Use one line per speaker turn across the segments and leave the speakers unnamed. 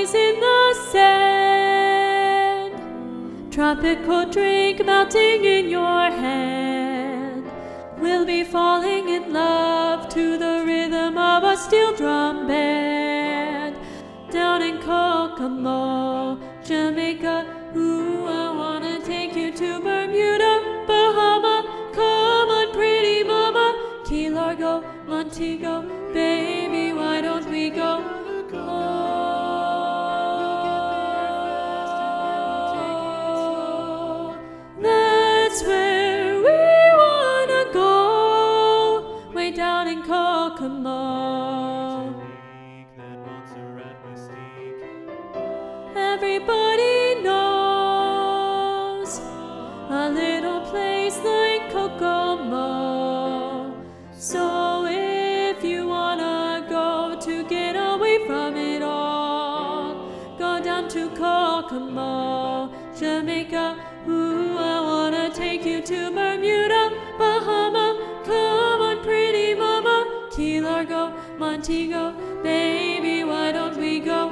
trees in the sand. Tropical drink melting in your hand. We'll be falling in love to the rhythm of a steel drum band. Down in Kokomo, Jamaica, ooh, I wanna take you to Bermuda, Bahama. Come on, pretty mama, Key Largo, Montego, baby, why don't we go? Oh, that's where we wanna go, way down in Kokomo. Everybody knows a little place like Kokomo. So if you wanna go to get away from it all, go down to Kokomo, Jamaica. Ooh, I wanna take you to Bermuda, Bahama. Come on, pretty mama, Key Largo, Montego, baby, why don't we go?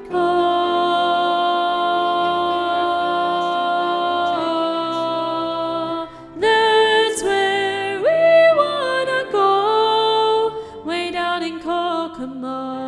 Oh, that's where we wanna go, way down in Kokomo.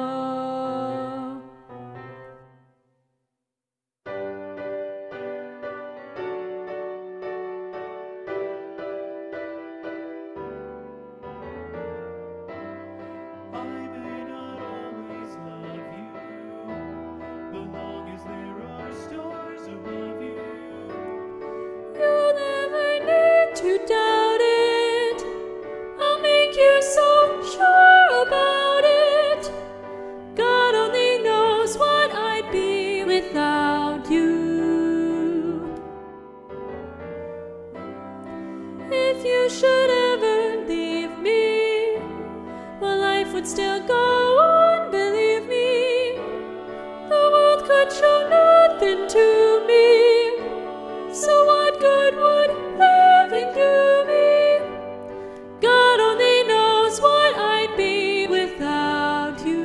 To doubt it, I'll make you so sure about it. God only knows what I'd be without you. If you should ever leave me, well, life would still go on, believe me. The world could show nothing to me, so what good would living do me? God only knows what I'd be without you.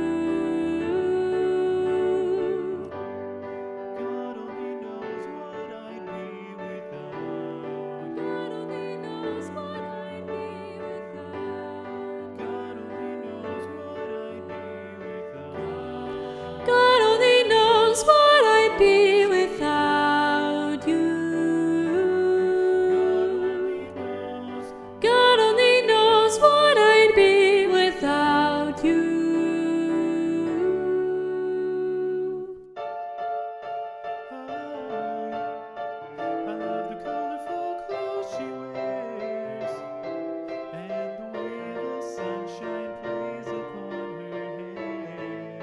God only knows what I'd be without. God only knows what I'd be without. God only knows what I'd be without. God only knows what I'd be without you. God only knows what I'd be without you. I love the colorful clothes she wears, and the way the sunshine plays upon her hair.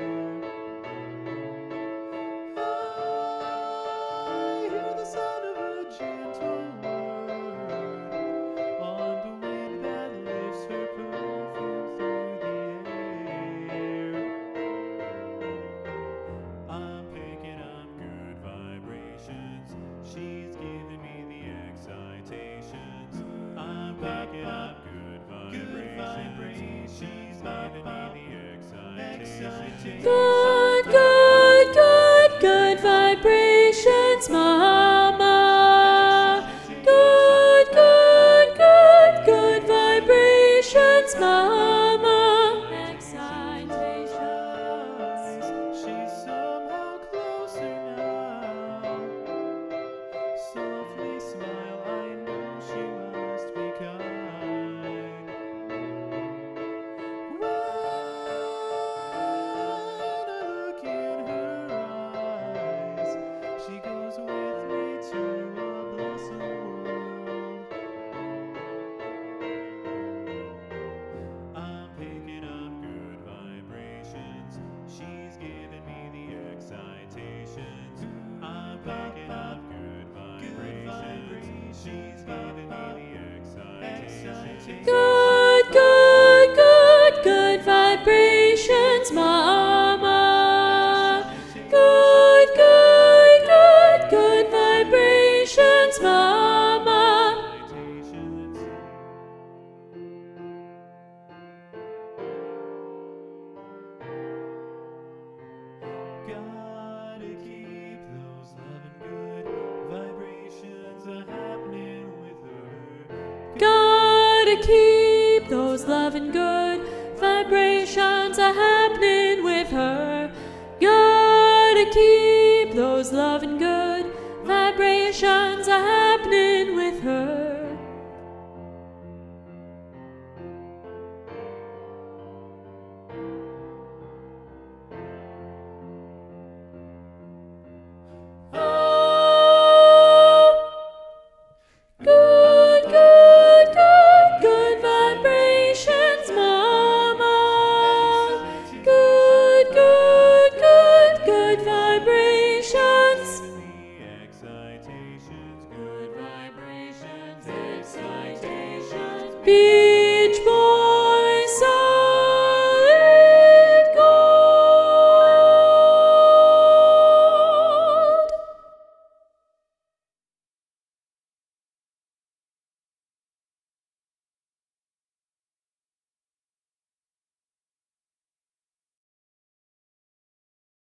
I hear the sound of a gentle word on the wind that lifts her perfume through the air. I'm picking up good vibrations. She's giving me the excitations. I'm picking up good vibrations. She's giving me the excitations. Good, good, good, good vibrations, mama. Good, good, good, good vibrations, mama. Excitations. She's somehow closer now. Softly smile, I know she must be kind. When I look in her eyes, she goes with me to a blossom world. I'm picking up good vibrations. She's giving me the excitations. I'm picking up good vibrations. She's giving me the excitations. Good, good, good, good vibrations, mama. Good, good, good, good vibrations, mama. God Gotta keep those loving good vibrations a-happening with her. Gotta keep those loving good vibrations a-happening with her. Good vibrations, Mama. Good vibrations. Good vibrations, excitations.